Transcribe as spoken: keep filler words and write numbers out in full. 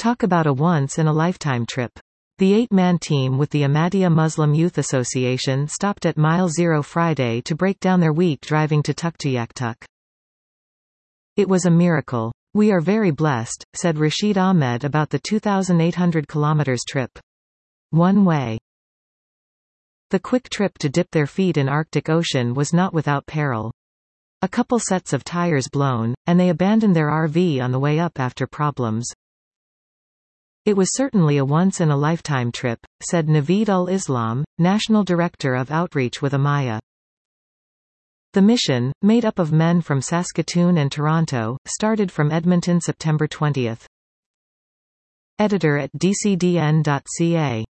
Talk about a once-in-a-lifetime trip. The eight-man team with the Ahmadiyya Muslim Youth Association stopped at Mile Zero Friday to break down their week driving to Tuktoyaktuk. It was a miracle. We are very blessed, said Rashid Ahmed about the two thousand eight hundred kilometers trip. One way. The quick trip to dip their feet in Arctic Ocean was not without peril. A couple sets of tires blown, and they abandoned their R V on the way up after problems. It was certainly a once-in-a-lifetime trip, said Naveed ul-Islam, National Director of Outreach with Amaya. The mission, made up of men from Saskatoon and Toronto, started from Edmonton September twentieth. Editor at d c d n dot c a